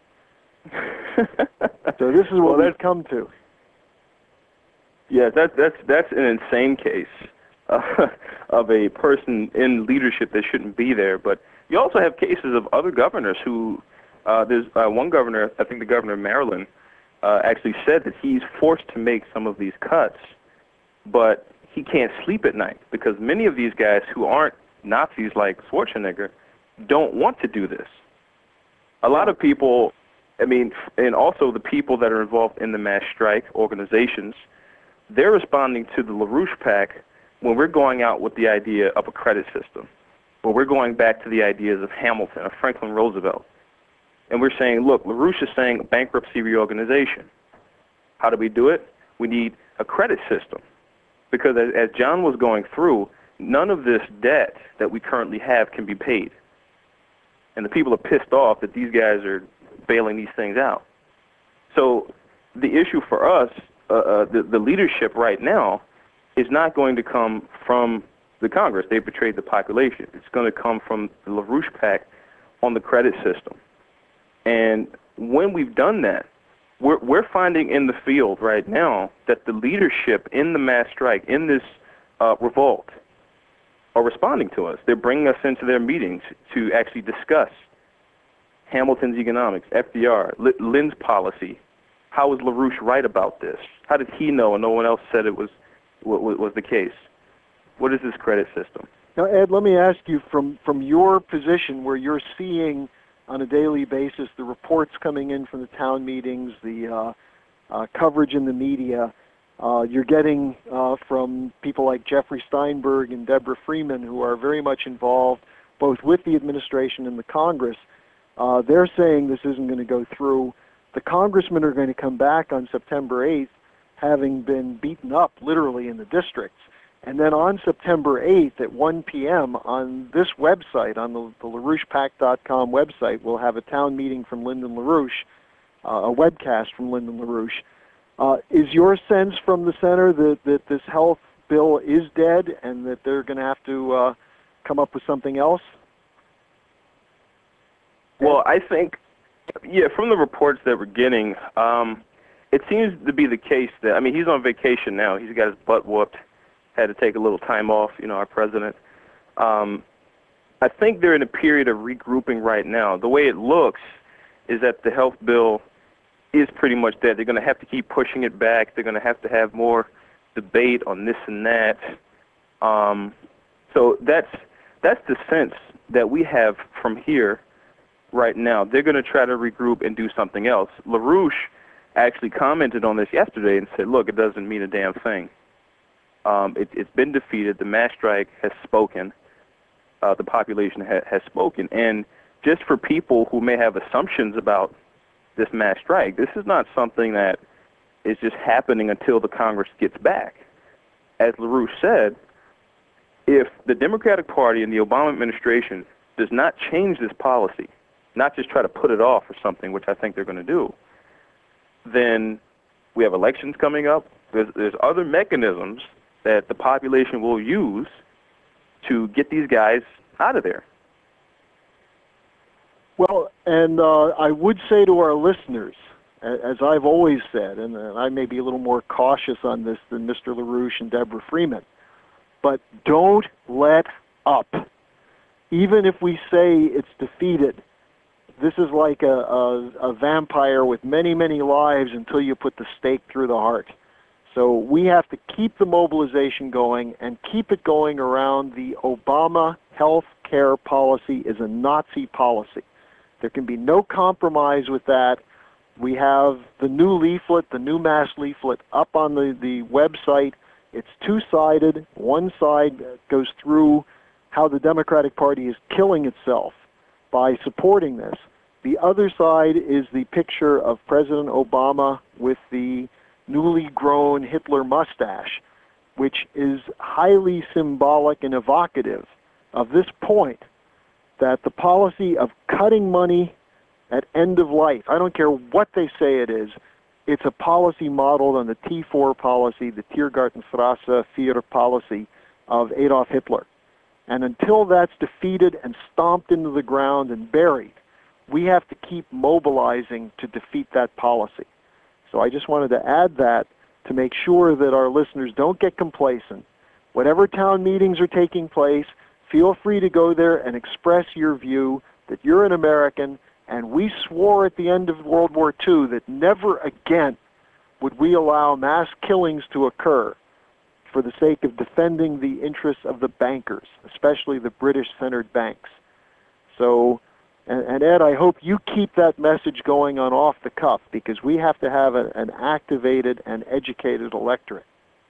So this is what well, we've come to. Yeah, that, that's that's an insane case uh, of a person in leadership that shouldn't be there. But you also have cases of other governors who, uh, there's uh, one governor, I think the governor of Maryland, uh, actually said that he's forced to make some of these cuts, but he can't sleep at night because many of these guys who aren't Nazis like Schwarzenegger don't want to do this. A lot of people, I mean, and also the people that are involved in the mass strike organizations, they're responding to the LaRouche PAC when we're going out with the idea of a credit system, when we're going back to the ideas of Hamilton, of Franklin Roosevelt. And we're saying, look, LaRouche is saying bankruptcy reorganization. How do we do it? We need a credit system. Because as, as John was going through, none of this debt that we currently have can be paid. And the people are pissed off that these guys are bailing these things out. So the issue for us, uh, uh, the, the leadership right now, is not going to come from the Congress. They betrayed the population. It's going to come from the LaRouche PAC on the credit system. And when we've done that, we're, we're finding in the field right now that the leadership in the mass strike, in this uh, revolt, are responding to us. They're bringing us into their meetings to actually discuss Hamilton's economics, F D R, Lynn's policy. How was LaRouche right about this? How did he know and no one else said it was was the case? What is this credit system? Now, Ed, let me ask you from, from your position where you're seeing on a daily basis the reports coming in from the town meetings, the uh, uh, coverage in the media, uh, you're getting uh, from people like Jeffrey Steinberg and Deborah Freeman, who are very much involved both with the administration and the Congress. Uh, they're saying this isn't going to go through. The congressmen are going to come back on September eighth having been beaten up literally in the districts. And then on September eighth at one p m on this website, on the, the LaRouche Pac dot com website, we'll have a town meeting from Lyndon LaRouche, uh, a webcast from Lyndon LaRouche. Uh, is your sense from the center that, that this health bill is dead and that they're going to have to uh, come up with something else? Well, I think, yeah, from the reports that we're getting, um, it seems to be the case that, I mean, he's on vacation now. He's got his butt whooped, had to take a little time off, you know, our president. Um, I think they're in a period of regrouping right now. The way it looks is that the health bill is pretty much dead. They're going to have to keep pushing it back. They're going to have to have more debate on this and that. Um, so that's that's the sense that we have from here right now. They're going to try to regroup and do something else. LaRouche actually commented on this yesterday and said, look, it doesn't mean a damn thing. Um, it, it's been defeated. The mass strike has spoken. Uh, the population ha has spoken. And just for people who may have assumptions about this mass strike, this is not something that is just happening until the Congress gets back. As LaRouche said, if the Democratic Party and the Obama administration does not change this policy, not just try to put it off or something, which I think they're going to do, then we have elections coming up. There's, there's other mechanisms that the population will use to get these guys out of there. Well, and uh, I would say to our listeners, as I've always said, and I may be a little more cautious on this than Mister LaRouche and Deborah Freeman, but don't let up. Even if we say it's defeated, this is like a, a, a vampire with many, many lives until you put the stake through the heart. So we have to keep the mobilization going and keep it going around the Obama health care policy is a Nazi policy. There can be no compromise with that. We have the new leaflet, the new mass leaflet, up on the, the website. It's two-sided. One side goes through how the Democratic Party is killing itself by supporting this. The other side is the picture of President Obama with the newly grown Hitler mustache, which is highly symbolic and evocative of this point, that the policy of cutting money at end of life, I don't care what they say it is, it's a policy modeled on the T four policy, the Tiergartenstrasse vier policy of Adolf Hitler. And until that's defeated and stomped into the ground and buried, we have to keep mobilizing to defeat that policy. So I just wanted to add that to make sure that our listeners don't get complacent. Whatever town meetings are taking place, feel free to go there and express your view that you're an American, and we swore at the end of World War Two that never again would we allow mass killings to occur for the sake of defending the interests of the bankers, especially the British-centered banks. So, and, and Ed, I hope you keep that message going on off the cuff, because we have to have a, an activated and educated electorate.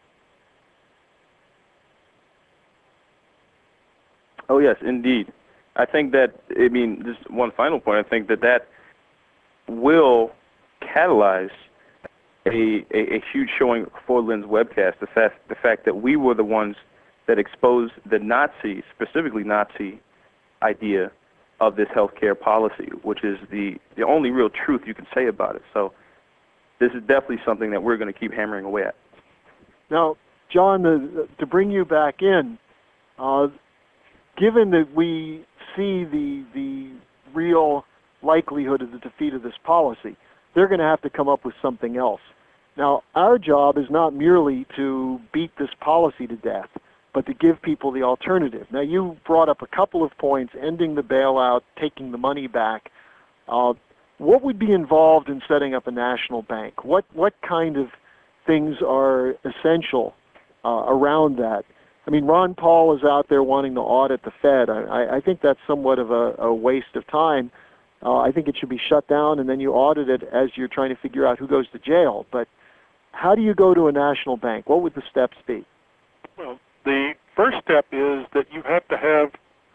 Oh, yes, indeed. I think that, I mean, just one final point, I think that that will catalyze a, a, a huge showing for Lynn's webcast, the fact, the fact that we were the ones that exposed the Nazi, specifically Nazi, idea of this healthcare policy, which is the, the only real truth you can say about it. So this is definitely something that we're going to keep hammering away at. Now, John, the, to bring you back in, uh, given that we see the, the real likelihood of the defeat of this policy, they're going to have to come up with something else. Now, our job is not merely to beat this policy to death, but to give people the alternative. Now, you brought up a couple of points, ending the bailout, taking the money back. Uh, what would be involved in setting up a national bank? What, what kind of things are essential uh, around that? I mean, Ron Paul is out there wanting to audit the Fed. I, I think that's somewhat of a, a waste of time. Uh, I think it should be shut down, and then you audit it as you're trying to figure out who goes to jail. But how do you go to a national bank? What would the steps be? Well, the first step is that you have to have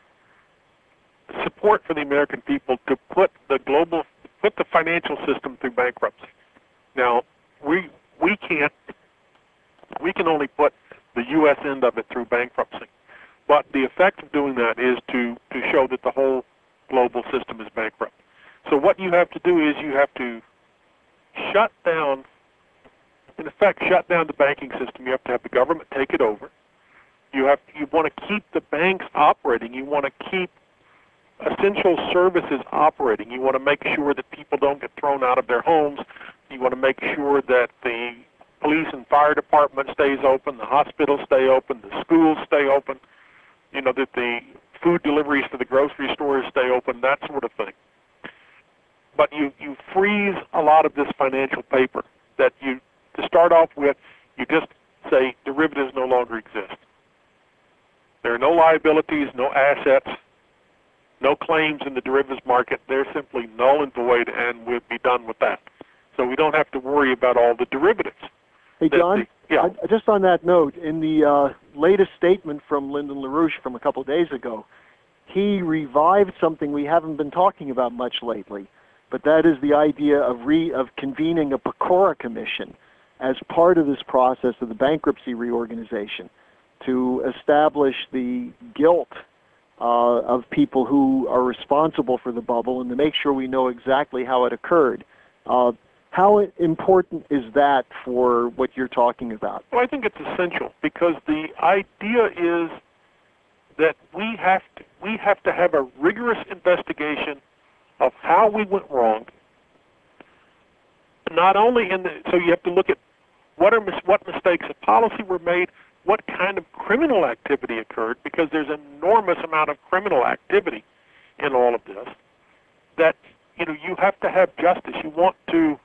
support for the American people to put the global, put the financial system through bankruptcy. Now, we we can't, we can only put the U S end of it through bankruptcy. But the effect of doing that is to, to show that the whole global system is bankrupt. So what you have to do is you have to shut down, in effect, shut down the banking system. You have to have the government take it over. You have you want to keep the banks operating. You want to keep essential services operating. You want to make sure that people don't get thrown out of their homes. You want to make sure that the police and fire department stays open, the hospitals stay open, the schools stay open, you know, that the food deliveries to the grocery stores stay open, that sort of thing. But you, you freeze a lot of this financial paper that you, to start off with, you just say derivatives no longer exist. There are no liabilities, no assets, no claims in the derivatives market. They're simply null and void, and we'll be done with that. So we don't have to worry about all the derivatives. Hey, John, the, yeah. I, just on that note, in the uh, latest statement from Lyndon LaRouche from a couple of days ago, he revived something we haven't been talking about much lately, but that is the idea of, re, of convening a PCORA commission as part of this process of the bankruptcy reorganization to establish the guilt uh, of people who are responsible for the bubble and to make sure we know exactly how it occurred. Uh, How important is that for what you're talking about? Well, I think it's essential because the idea is that we have to, we have to have a rigorous investigation of how we went wrong. Not only in the, so you have to look at what are what mistakes of policy were made, what kind of criminal activity occurred, because there's an enormous amount of criminal activity in all of this. That you know you have to have justice. You want to.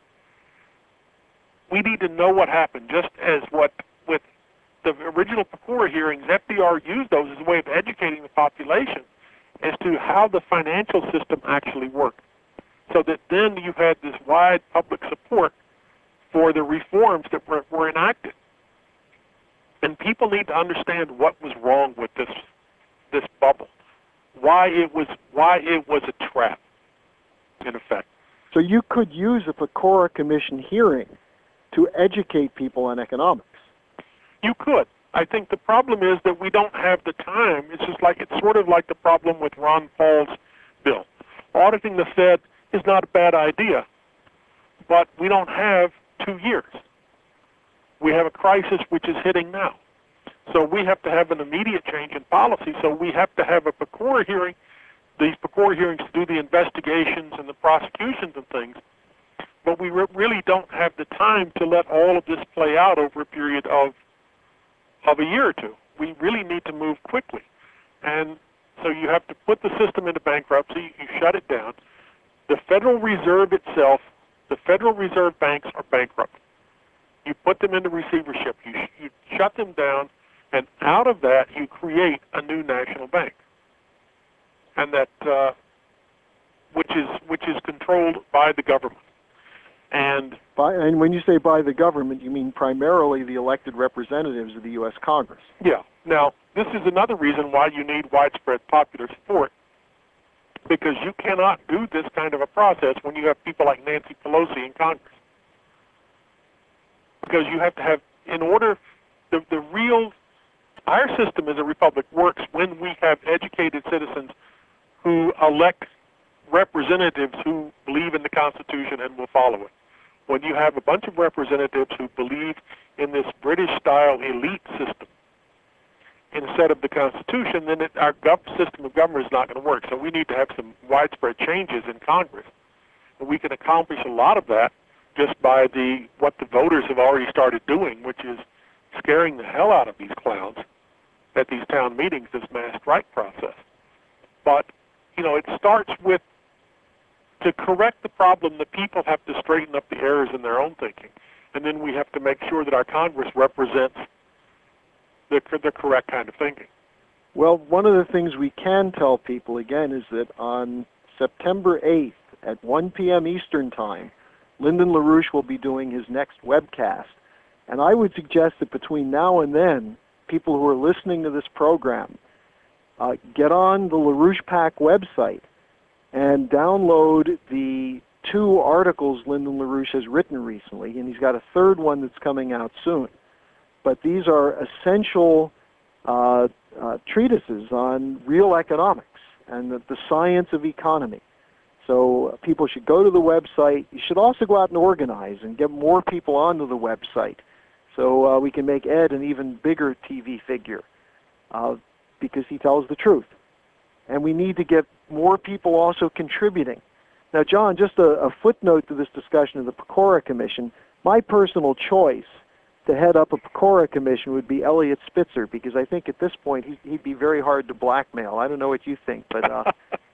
We need to know what happened, just as what with the original PCORA hearings, F D R used those as a way of educating the population as to how the financial system actually worked, so that then you had this wide public support for the reforms that were, were enacted. And people need to understand what was wrong with this this bubble, why it was why it was a trap, in effect. So you could use a PCORA commission hearing to educate people on economics. You could. I think the problem is that we don't have the time. It's just like it's sort of like the problem with Ron Paul's bill. Auditing the Fed is not a bad idea, but we don't have two years. We have a crisis which is hitting now. So we have to have an immediate change in policy. So we have to have a PCORA hearing, these PCORA hearings to do the investigations and the prosecutions and things. But we re really don't have the time to let all of this play out over a period of of a year or two. We really need to move quickly. And so you have to put the system into bankruptcy, you shut it down. The Federal Reserve itself, the Federal Reserve banks are bankrupt. You put them into receivership, you, sh you shut them down, and out of that you create a new national bank. And that, uh, which is which is controlled by the government. And, by, and when you say by the government, you mean primarily the elected representatives of the U S Congress. Yeah. Now, this is another reason why you need widespread popular support, because you cannot do this kind of a process when you have people like Nancy Pelosi in Congress. Because you have to have, in order, the, the real, our system as a republic works when we have educated citizens who elect representatives who believe in the Constitution and will follow it. When you have a bunch of representatives who believe in this British-style elite system instead of the Constitution, then it, our gov system of government is not going to work. So we need to have some widespread changes in Congress. And we can accomplish a lot of that just by the what the voters have already started doing, which is scaring the hell out of these clowns at these town meetings, this mass strike process. But, you know, it starts with, to correct the problem, the people have to straighten up the errors in their own thinking. And then we have to make sure that our Congress represents the, the correct kind of thinking. Well, one of the things we can tell people, again, is that on September eighth at one p m Eastern Time, Lyndon LaRouche will be doing his next webcast. And I would suggest that between now and then, people who are listening to this program uh, get on the LaRouche PAC website and download the two articles Lyndon LaRouche has written recently, and he's got a third one that's coming out soon. But these are essential uh, uh, treatises on real economics and the, the science of economy. So uh, people should go to the website. You should also go out and organize and get more people onto the website so uh, we can make Ed an even bigger T V figure uh, because he tells the truth. And we need to get more people also contributing. Now, John, just a, a footnote to this discussion of the Pecora Commission, my personal choice to head up a Pecora Commission would be Eliot Spitzer, because I think at this point he'd, he'd be very hard to blackmail. I don't know what you think, but... Uh,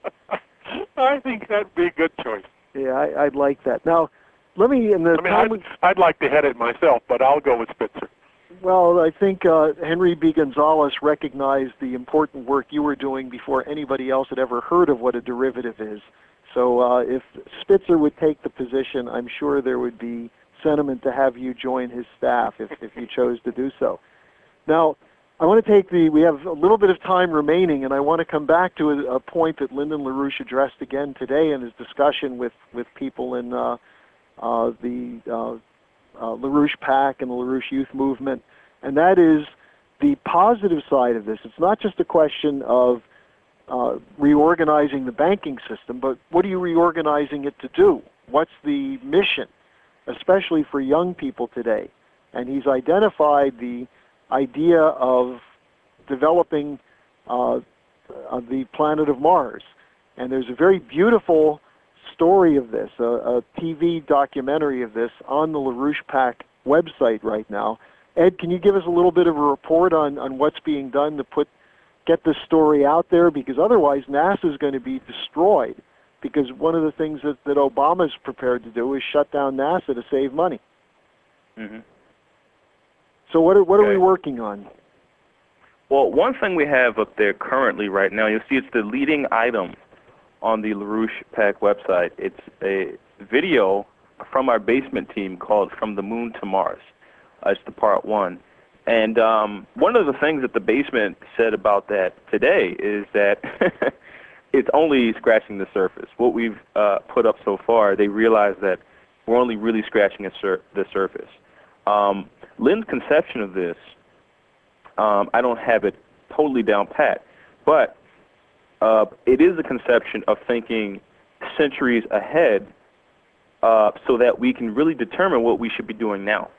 I think that'd be a good choice. Yeah, I, I'd like that. Now, let me... In the I mean, I'd, we, I'd like to head it myself, but I'll go with Spitzer. Well, I think uh, Henry B. Gonzalez recognized the important work you were doing before anybody else had ever heard of what a derivative is. So uh, if Spitzer would take the position, I'm sure there would be sentiment to have you join his staff if, if you chose to do so. Now, I want to take the, we have a little bit of time remaining, and I want to come back to a, a point that Lyndon LaRouche addressed again today in his discussion with, with people in uh, uh, the uh, uh, LaRouche PAC and the LaRouche Youth Movement, and that is the positive side of this. It's not just a question of uh, reorganizing the banking system, but what are you reorganizing it to do? What's the mission, especially for young people today? And he's identified the idea of developing uh, uh, the planet of Mars. And there's a very beautiful story of this, a, a T V documentary of this on the LaRouche PAC website right now. Ed, can you give us a little bit of a report on, on what's being done to put get this story out there? Because otherwise NASA is going to be destroyed, because one of the things that, that Obama's prepared to do is shut down NASA to save money. Mm-hmm. So what are, what okay. are we working on? Well, one thing we have up there currently right now, you'll see it's the leading item on the LaRouche PAC website. It's a video from our basement team called From the Moon to Mars. Uh, it's the part one. And um, one of the things that the basement said about that today is that it's only scratching the surface. What we've uh, put up so far, they realize that we're only really scratching the, sur the surface. Um, Lynn's conception of this, um, I don't have it totally down pat, but uh, it is a conception of thinking centuries ahead uh, so that we can really determine what we should be doing now.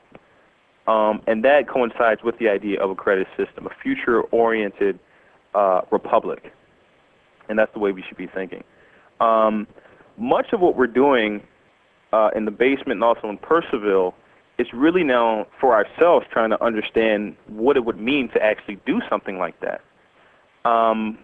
Um, and that coincides with the idea of a credit system, a future-oriented uh, republic. And that's the way we should be thinking. Um, much of what we're doing uh, in the basement and also in Purcellville is really now for ourselves trying to understand what it would mean to actually do something like that. Um,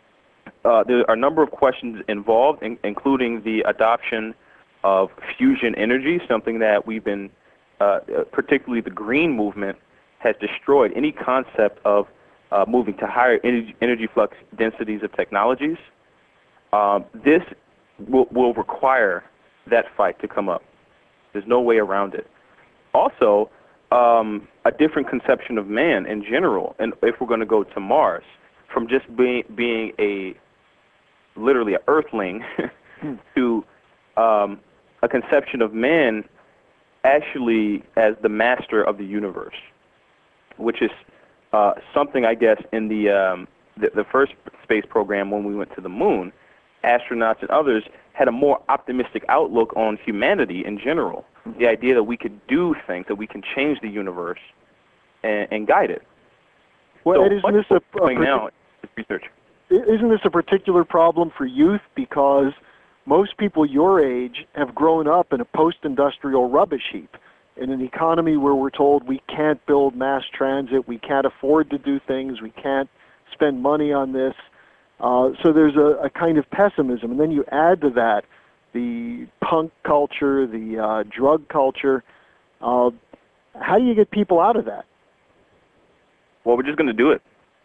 uh, there are a number of questions involved, in, including the adoption of fusion energy, something that we've been Uh, particularly the green movement, has destroyed any concept of uh, moving to higher energy, energy flux densities of technologies. Um, this will, will require that fight to come up. There's no way around it. Also, um, a different conception of man in general, and if we're going to go to Mars, from just being, being a literally an earthling to um, a conception of man actually as the master of the universe, which is uh, something, I guess, in the, um, the the first space program when we went to the moon, astronauts and others had a more optimistic outlook on humanity in general. The idea that we could do things, that we can change the universe and, and guide it. Well, so Ed, isn't this a, a now is research. Isn't this a particular problem for youth? Because most people your age have grown up in a post-industrial rubbish heap, in an economy where we're told we can't build mass transit, we can't afford to do things, we can't spend money on this. Uh, so there's a, a kind of pessimism. And then you add to that the punk culture, the uh, drug culture. Uh, how do you get people out of that? well, we're just going to do it.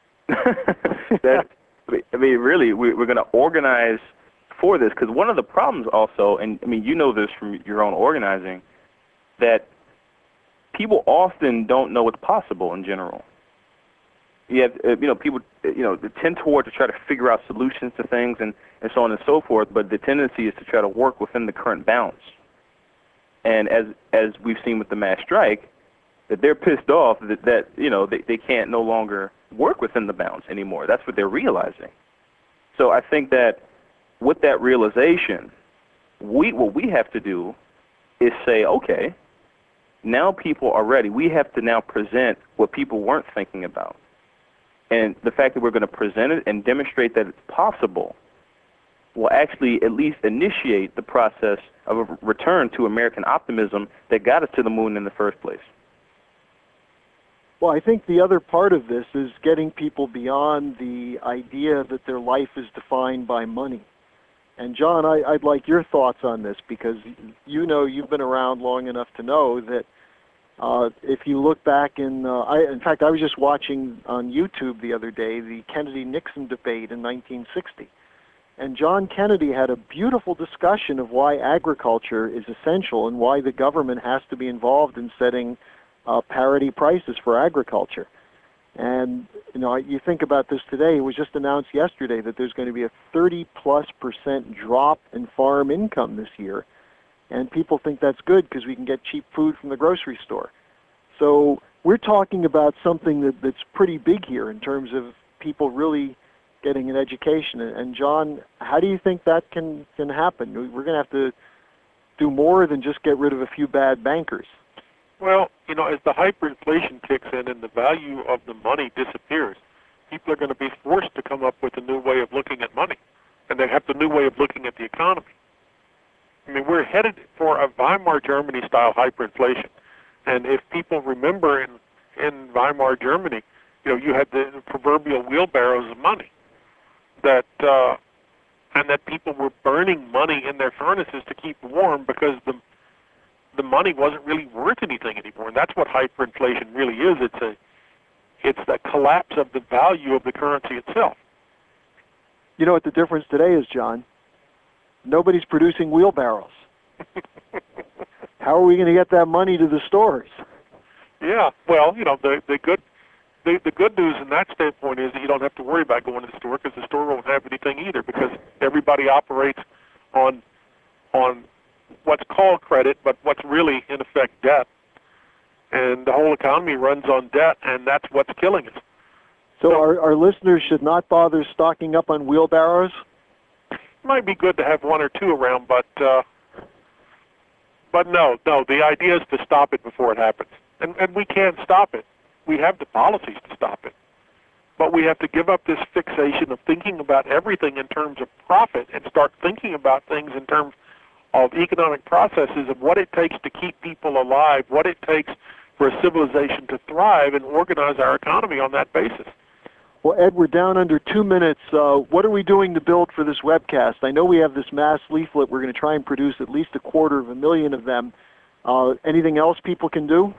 that, I mean, really, we, we're going to organize for this, because one of the problems also, and I mean, you know this from your own organizing, that people often don't know what's possible in general. You have, you know, people, you know, tend toward to try to figure out solutions to things and, and so on and so forth, but the tendency is to try to work within the current bounds. And as as we've seen with the mass strike, that they're pissed off that, that you know, they, they can't no longer work within the bounds anymore. That's what they're realizing. So I think that with that realization, we what we have to do is say, okay, now people are ready. We have to now present what people weren't thinking about. And the fact that we're going to present it and demonstrate that it's possible will actually at least initiate the process of a return to American optimism that got us to the moon in the first place. Well, I think the other part of this is getting people beyond the idea that their life is defined by money. And John, I, I'd like your thoughts on this, because you know you've been around long enough to know that uh, if you look back in, uh, I, in fact, I was just watching on YouTube the other day the Kennedy-Nixon debate in nineteen sixty. And John Kennedy had a beautiful discussion of why agriculture is essential and why the government has to be involved in setting uh, parity prices for agriculture. And, you know, you think about this today, it was just announced yesterday that there's going to be a thirty plus percent drop in farm income this year. And people think that's good because we can get cheap food from the grocery store. So we're talking about something that, that's pretty big here in terms of people really getting an education. And John, how do you think that can, can happen? We're going to have to do more than just get rid of a few bad bankers. Well, you know, as the hyperinflation kicks in and the value of the money disappears, people are going to be forced to come up with a new way of looking at money, and they have the new way of looking at the economy. I mean, we're headed for a Weimar Germany-style hyperinflation, and if people remember in, in Weimar Germany, you know, you had the proverbial wheelbarrows of money, that uh, and that people were burning money in their furnaces to keep warm because the the money wasn't really worth anything anymore. And that's what hyperinflation really is. It's a it's the collapse of the value of the currency itself. You know what the difference today is, John? Nobody's producing wheelbarrows. How are we going to get that money to the stores? Yeah, well, you know, the the good the, the good news in that standpoint is that you don't have to worry about going to the store, because the store won't have anything either, because everybody operates on on what's called credit, but what's really in effect debt. And the whole economy runs on debt, and that's what's killing us. So, so our, our listeners should not bother stocking up on wheelbarrows? It might be good to have one or two around, but uh, but no, no, the idea is to stop it before it happens. And, and we can't stop it. We have the policies to stop it. But we have to give up this fixation of thinking about everything in terms of profit and start thinking about things in terms of economic processes, of what it takes to keep people alive, what it takes for a civilization to thrive, and organize our economy on that basis. Well, Ed, we're down under two minutes. Uh, what are we doing to build for this webcast? I know we have this mass leaflet. We're going to try and produce at least a quarter of a million of them. Uh, anything else people can do?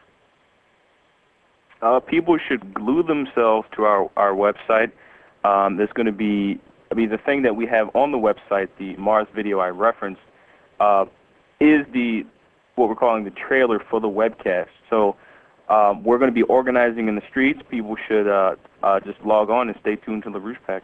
Uh, people should glue themselves to our, our website. Um, there's going to be, I mean, the thing that we have on the website, the Mars video I referenced, uh, is the what we're calling the trailer for the webcast. So um, we're going to be organizing in the streets. People should uh, uh, just log on and stay tuned to LaRouche Pack.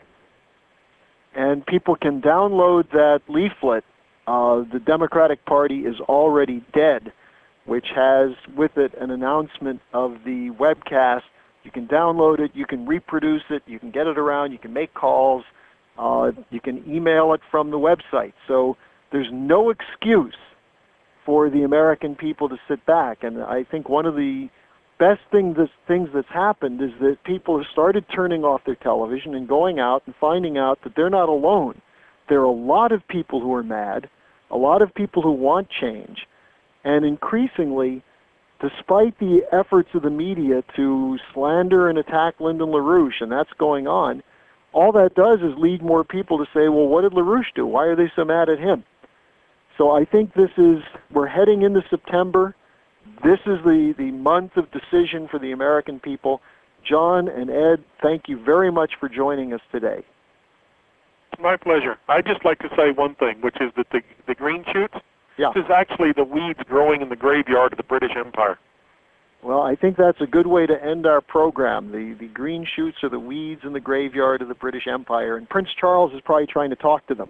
And people can download that leaflet. Uh, the Democratic Party is already dead, which has with it an announcement of the webcast. You can download it, you can reproduce it, you can get it around, you can make calls, uh, you can email it from the website. So there's no excuse for the American people to sit back. And I think one of the best thing this, things that's happened is that people have started turning off their television and going out and finding out that they're not alone. There are a lot of people who are mad, a lot of people who want change. And increasingly, despite the efforts of the media to slander and attack Lyndon LaRouche, and that's going on, all that does is lead more people to say, well, what did LaRouche do? Why are they so mad at him? So I think this is, we're heading into September. This is the, the month of decision for the American people. John and Ed, thank you very much for joining us today. My pleasure. I'd just like to say one thing, which is that the, the green shoots, Yeah. this is actually the weeds growing in the graveyard of the British Empire. Well, I think that's a good way to end our program. The, the green shoots are the weeds in the graveyard of the British Empire, and Prince Charles is probably trying to talk to them.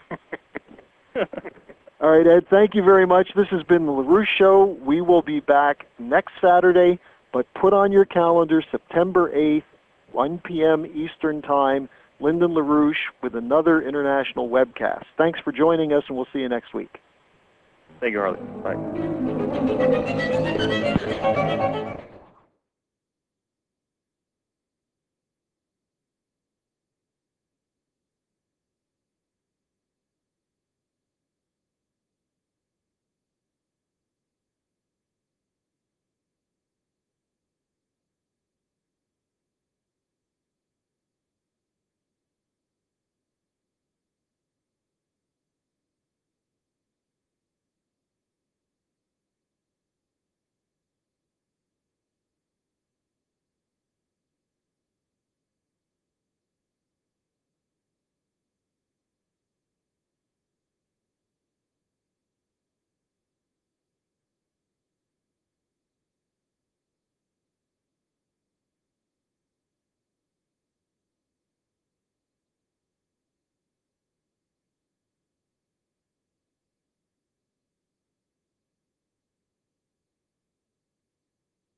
All right, Ed, thank you very much. This has been the LaRouche Show. We will be back next Saturday, but put on your calendar September eighth, one p m Eastern Time, Lyndon LaRouche with another international webcast. Thanks for joining us, and we'll see you next week. Thank you, Harley. Bye.